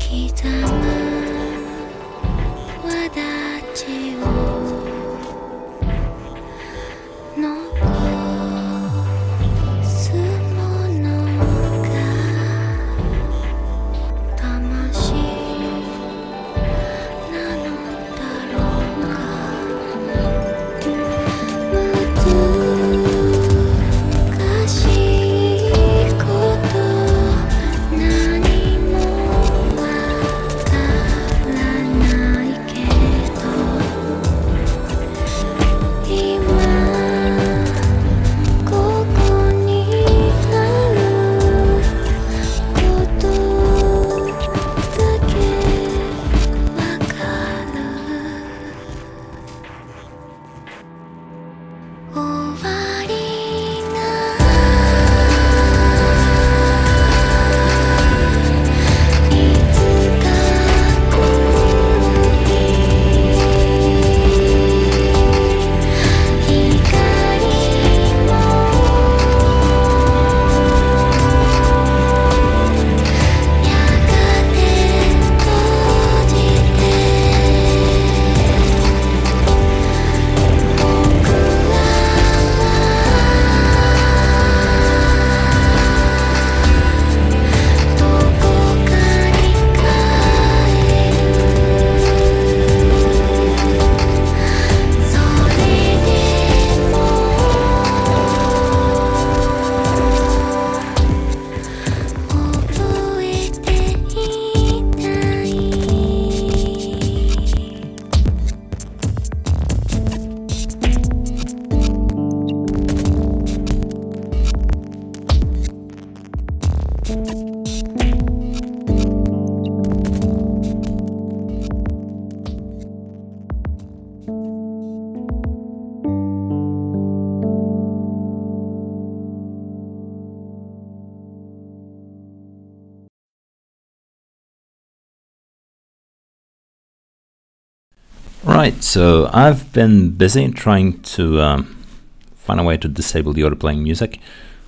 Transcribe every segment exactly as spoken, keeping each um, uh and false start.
Right, so I've been busy trying to um, find a way to disable the auto-playing music,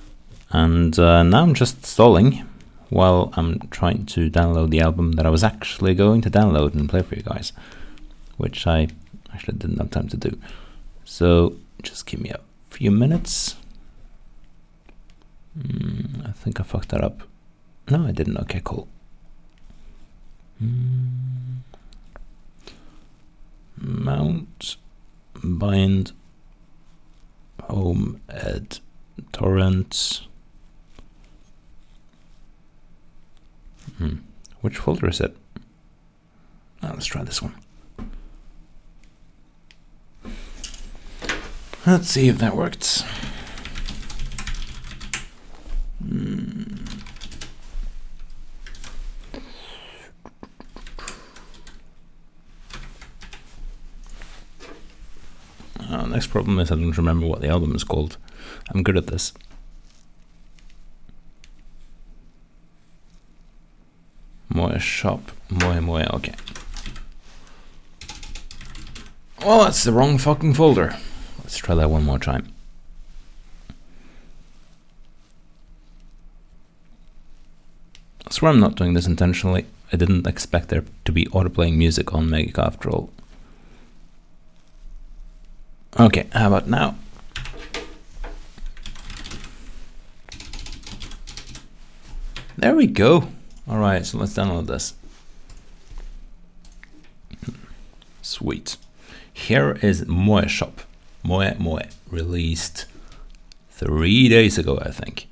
and uh, now I'm just stalling while I'm trying to download the album that I was actually going to download and play for you guys, which I actually didn't have time to do. So just give me a few minutes. Mm, I think I fucked that up. No, I didn't. Okay, cool. Mm. Mount, bind, home, add, torrents. Hmm. Which folder is it? Oh, let's try this one. Let's see if that worked. Hmm. Uh, next problem is I don't remember what the album is called. I'm good at this. Moe shop. Moe Moe, okay. Well, that's the wrong fucking folder. Let's try that one more time. I swear I'm not doing this intentionally. I didn't expect there to be auto-playing music on Magica after all. Okay, how about now? There we go. Alright, so let's download this. Sweet. Here is Moe Shop. Moe Moe, released three days ago, I think.